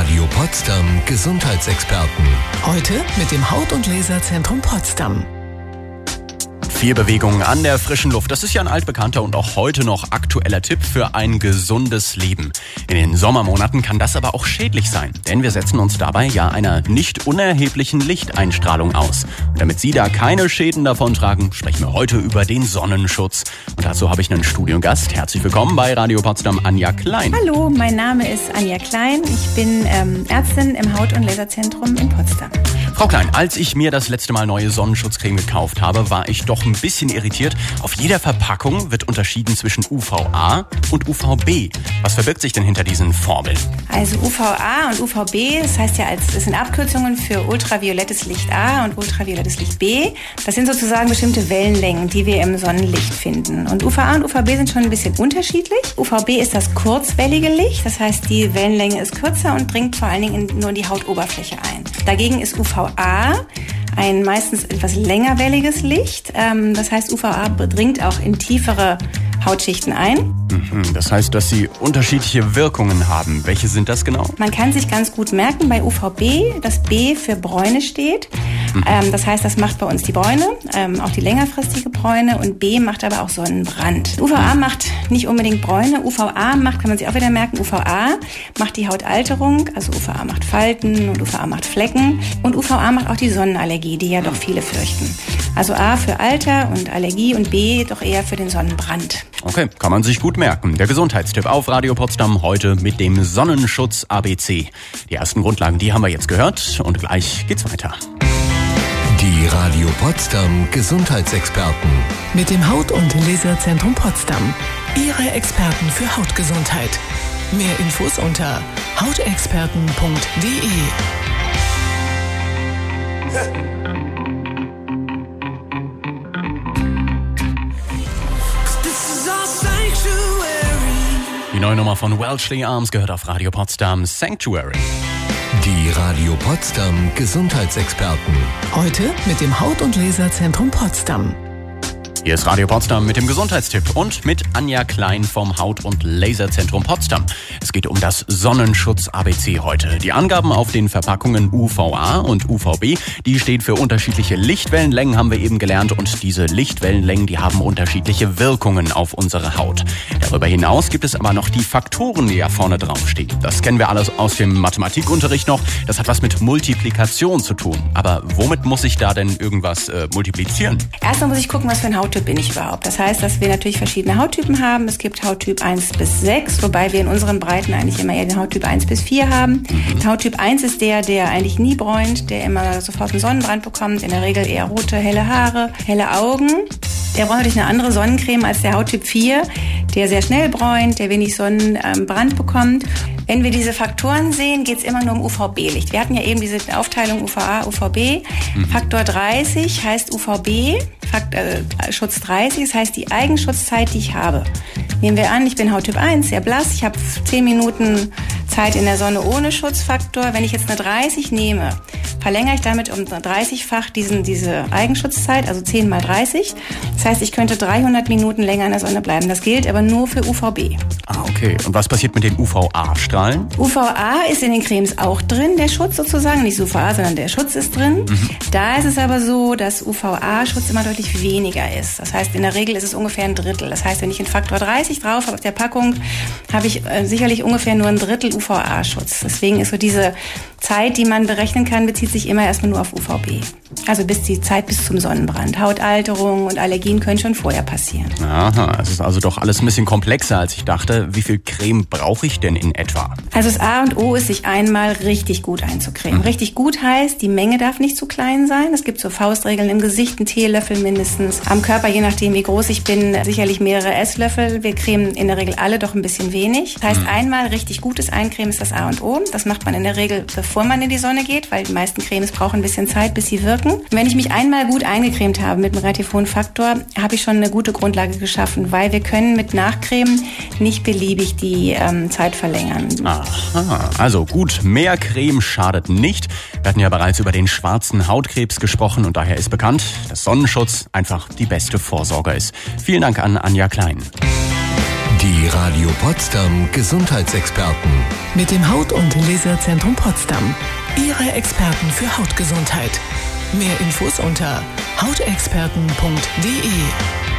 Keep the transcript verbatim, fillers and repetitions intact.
Radio Potsdam Gesundheitsexperten. Heute mit dem Haut- und Laserzentrum Potsdam. Viel Bewegung an der frischen Luft. Das ist ja ein altbekannter und auch heute noch aktueller Tipp für ein gesundes Leben. In den Sommermonaten kann das aber auch schädlich sein, denn wir setzen uns dabei ja einer nicht unerheblichen Lichteinstrahlung aus. Und damit Sie da keine Schäden davontragen, sprechen wir heute über den Sonnenschutz. Und dazu habe ich einen Studiogast. Herzlich willkommen bei Radio Potsdam, Anja Klein. Hallo, mein Name ist Anja Klein. Ich bin ähm, Ärztin im Haut- und Laserzentrum in Potsdam. Frau Klein, als ich mir das letzte Mal neue Sonnenschutzcreme gekauft habe, war ich doch ein bisschen irritiert. Auf jeder Verpackung wird unterschieden zwischen U V A und U V B. Was verbirgt sich denn hinter diesen Formeln? Also U V A und U V B, das heißt ja, als, das sind Abkürzungen für ultraviolettes Licht A und ultraviolettes Licht B. Das sind sozusagen bestimmte Wellenlängen, die wir im Sonnenlicht finden. Und U V A und U V B sind schon ein bisschen unterschiedlich. U V B ist das kurzwellige Licht, das heißt, die Wellenlänge ist kürzer und dringt vor allen Dingen in, nur in die Hautoberfläche ein. Dagegen ist U V A ein meistens etwas längerwelliges Licht. Das heißt, U V A dringt auch in tiefere Hautschichten ein. Das heißt, dass sie unterschiedliche Wirkungen haben. Welche sind das genau? Man kann sich ganz gut merken bei U V B, dass B für Bräune steht. Mhm. Ähm, das heißt, das macht bei uns die Bräune, ähm, auch die längerfristige Bräune, und B macht aber auch Sonnenbrand. U V A mhm. macht nicht unbedingt Bräune. U V A macht, kann man sich auch wieder merken, U V A macht die Hautalterung, also U V A macht Falten und U V A macht Flecken. Und U V A macht auch die Sonnenallergie, die ja doch viele fürchten. Also A für Alter und Allergie und B doch eher für den Sonnenbrand. Okay, kann man sich gut merken. Der Gesundheitstipp auf Radio Potsdam heute mit dem Sonnenschutz A B C. Die ersten Grundlagen, die haben wir jetzt gehört und gleich geht's weiter. Die Radio Potsdam Gesundheitsexperten. Mit dem Haut- und Laserzentrum Potsdam. Ihre Experten für Hautgesundheit. Mehr Infos unter hautexperten punkt de. Die neue Nummer von Welshly Arms gehört auf Radio Potsdam, Sanctuary. Die Radio Potsdam Gesundheitsexperten. Heute mit dem Haut- und Laserzentrum Potsdam. Hier ist Radio Potsdam mit dem Gesundheitstipp und mit Anja Klein vom Haut- und Laserzentrum Potsdam. Es geht um das Sonnenschutz A B C heute. Die Angaben auf den Verpackungen U V A und U V B, die stehen für unterschiedliche Lichtwellenlängen, haben wir eben gelernt. Und diese Lichtwellenlängen, die haben unterschiedliche Wirkungen auf unsere Haut. Darüber hinaus gibt es aber noch die Faktoren, die ja vorne draufstehen. Das kennen wir alles aus dem Mathematikunterricht noch. Das hat was mit Multiplikation zu tun. Aber womit muss ich da denn irgendwas äh, multiplizieren? Erstmal muss ich gucken, was für ein Hauttyp bin ich überhaupt. Das heißt, dass wir natürlich verschiedene Hauttypen haben. Es gibt Hauttyp eins bis sechs, wobei wir in unseren Breiten eigentlich immer eher den Hauttyp eins bis vier haben. Mhm. Hauttyp eins ist der, der eigentlich nie bräunt, der immer sofort einen Sonnenbrand bekommt, in der Regel eher rote, helle Haare, helle Augen. Der braucht natürlich eine andere Sonnencreme als der Hauttyp vier, der sehr schnell bräunt, der wenig Sonnenbrand bekommt. Wenn wir diese Faktoren sehen, geht es immer nur um U V B-Licht. Wir hatten ja eben diese Aufteilung U V A, U V B. Mhm. Faktor dreißig heißt U V B, Fakt, äh, Schutz dreißig, das heißt die Eigenschutzzeit, die ich habe. Nehmen wir an, ich bin Hauttyp eins, sehr blass, ich habe zehn Minuten Zeit in der Sonne ohne Schutzfaktor. Wenn ich jetzt eine dreißig nehme, verlängere ich damit um dreißig-fach diesen, diese Eigenschutzzeit, also zehn mal dreißig. Das heißt, ich könnte dreihundert Minuten länger in der Sonne bleiben. Das gilt aber nur für U V B. Ah, okay. Und was passiert mit den U V A-Strahlen? U V A ist in den Cremes auch drin, der Schutz sozusagen. Nicht U V A, sondern der Schutz ist drin. Mhm. Da ist es aber so, dass U V A-Schutz immer deutlich weniger ist. Das heißt, in der Regel ist es ungefähr ein Drittel. Das heißt, wenn ich einen Faktor dreißig drauf habe auf der Packung, habe ich äh, sicherlich ungefähr nur ein Drittel U V A-Schutz. Deswegen ist so diese Zeit, die man berechnen kann, bezieht sich immer erstmal nur auf U V B. Also bis die Zeit bis zum Sonnenbrand. Hautalterung und Allergien können schon vorher passieren. Aha, es ist also doch alles ein bisschen komplexer, als ich dachte. Wie viel Creme brauche ich denn in etwa? Also das A und O ist, sich einmal richtig gut einzucremen. Mhm. Richtig gut heißt, die Menge darf nicht zu klein sein. Es gibt so Faustregeln im Gesicht, einen Teelöffel mindestens. Am Körper, je nachdem wie groß ich bin, sicherlich mehrere Esslöffel. Wir cremen in der Regel alle doch ein bisschen wenig. Das heißt, mhm. einmal richtig gutes Eincremen ist das A und O. Das macht man in der Regel, bevor man in die Sonne geht, weil die meisten Cremes brauchen ein bisschen Zeit, bis sie wirken. Und wenn ich mich einmal gut eingecremt habe mit einem relativ hohen Faktor, habe ich schon eine gute Grundlage geschaffen, weil wir können mit Nachcremen nicht beliebig die ähm, Zeit verlängern. Aha, also gut, mehr Creme schadet nicht. Wir hatten ja bereits über den schwarzen Hautkrebs gesprochen und daher ist bekannt, dass Sonnenschutz einfach die beste Vorsorge ist. Vielen Dank an Anja Klein. Die Radio Potsdam Gesundheitsexperten. Mit dem Haut- und Laserzentrum Potsdam. Ihre Experten für Hautgesundheit. Mehr Infos unter hautexperten punkt de.